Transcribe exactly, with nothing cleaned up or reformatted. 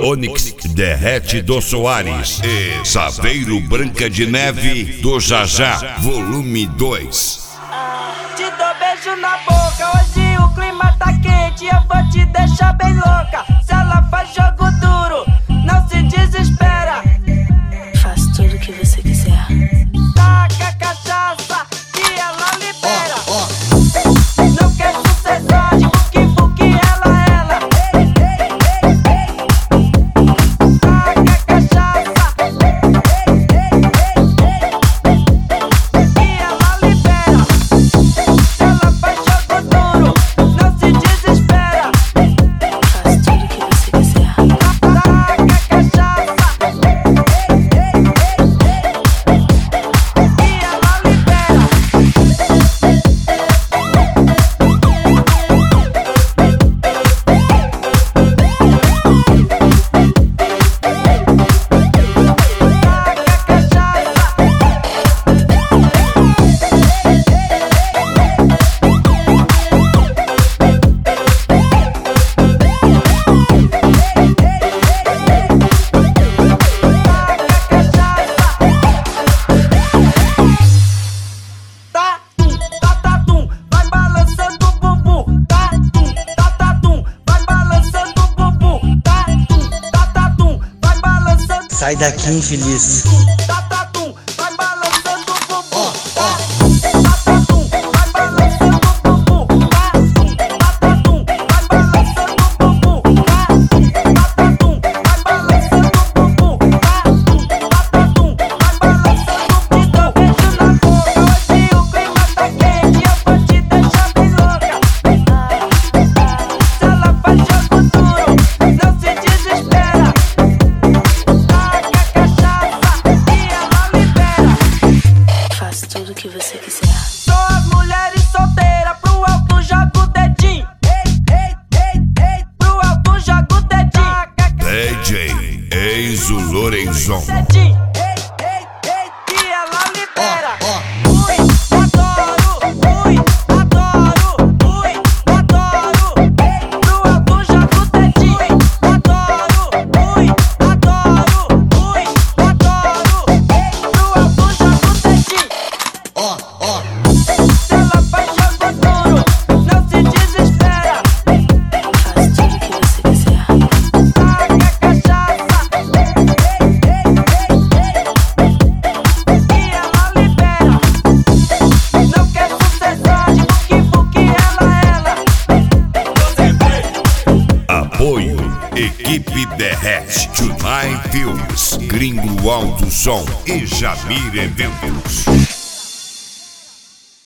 Onyx Derrete do Soares e Saveiro Branca de Neve do Jajá, volume dois. Te dou beijo na boca, hoje o clima tá quente, eu vou te deixar bem louca. Se ela faz jogo duro, não se desespera. Faz tudo que você quiser. Taca a cachaça que ela libera. Oh, oh. Não quer sucessão de buque buque ela ela. Taca a cachaça que ela libera. Se ela faz jogo duro, não se desespera. Faz tudo que você quiser. Taca a cachaça que ela libera. Tatum, tatatum, vai balançando o bumbum. Tatum, tatatum, vai balançando o bumbum. Tatum, tatatum, vai balançando. Sai daqui, infeliz. Tatatum, vai balançando o bumbum. Tatum, tatatum, vai balançando o bumbum. Tatum, tatatum, vai balançando o bumbum. Tatum, tatatum, vai balançando o bumbum. Tatum, tatatum, vai balançando o bumbum. Te dou beijo na boca, hoje o clima tá quente, eu vou te deixar bem louca. Se ela faz jogo duro, não se desespera. Taca a cachaça e ela libera. Faz tudo que você quiser. Só as mulheres solteiras, pro alto joga o dedinho. Ei, ei, ei, ei, pro alto joga o dedinho. D J Enzo Lorenzon. Dedinho. Ei, ei, ei, que ela libera. Ui, adoro, ui, adoro, ui, adoro. Ei, pro alto joga o dedinho. Adoro, ui, adoro, ui, adoro. Ei, pro alto joga o dedinho. Ó, ó. Se ela faz jogo duro, não se desespera. Faz tudo que você quiser. Taca a cachaça, ei, ei, ei, ei, que ela libera. Não quer sucessão de buque buque ela ela. Apoio Equipe Derrete, Tunai Filmes, Gringo Alto Som e Jamir Eventos.